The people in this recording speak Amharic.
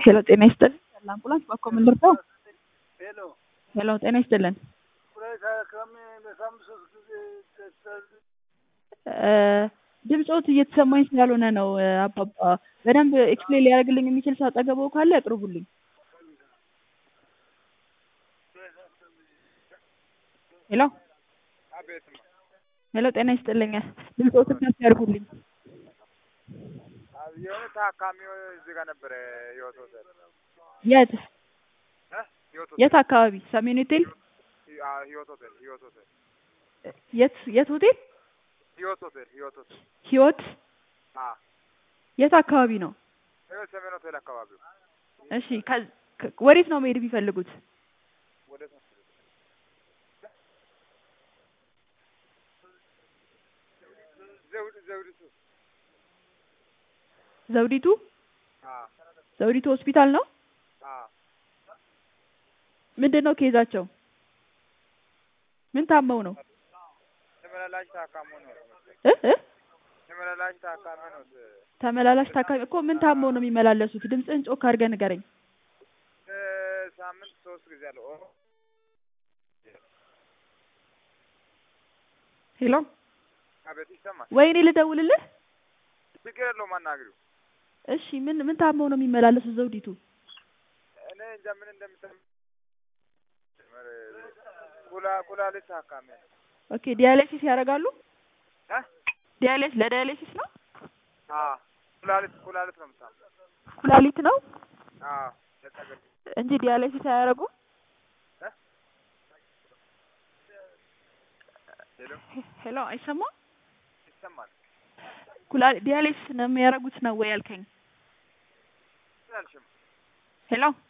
ሄሎ ጤና ይስጥልን። አምቡላንስ ባኮ ምን ልርዳው? ሄሎ ጤና ይስጥልን። ድምጾት እየተሰማኝ ስላልሆነ ነው አባባ። በደንብ ኤክስፕሌን ሊያደርግልኝ የሚችል ሰው አጠገበው ካለ ያቅርቡልኝ። ሄሎ ሄሎ ጤና ይስጥልኝ። ድምጾት ከፍ ያድርጉልኝ። የሆነ ታካሚው እዚህ ጋር ነበር ህይወት ሆቴል። የት የት አካባቢ? ሰሜን ሆቴል? ህይወት ሆቴል ህይወት ሆቴል የት ሆቴል? ህይወት ሆቴል ህይወት ሆቴል ህይወት የት አካባቢ ነው? ሰሜን ሆቴል አካባቢ። እሺ ወዴት ነው መሄድ የሚፈልጉት? ወደ ዘውዲቱ ዘውዲቱ ሆስፒታል ነው? ምንድነው ኬዛቸው? ምን ታመው ነው? ተመላላሽ ታካሚ ነው። ተመላላሽ ታካሚ እኮ ምን ታመው ነው የሚመላለሱት? ድምጽህን ጮክ አድርገህ ንገረኝ። ሳምንት 3 ጊዜ አለው። ሄሎ አቤት ይሰማል? ወይኔ ልደውልልህ? ችግር የለውም አናግሪው። እሺ ምን ታመው ነው የሚመላለሱት ዘውዲቱ? እኔ እንጃ ምን እንደምትል ኩላሊት ታካሚ ነው። ኦኬ ዲያሊሲስ ያደርጋሉ? ለዲያሊሲስ ነው? ኩላሊት ነው የምታምነው። ኩላሊት ነው? እንጂ ዲያሊሲስ አያደርጉም? ሄሎ አይሰማም? ይሰማል። ዲያሊሲስ ነው የሚያደርጉት ነው ወይ ያልከኝ? ሄሎ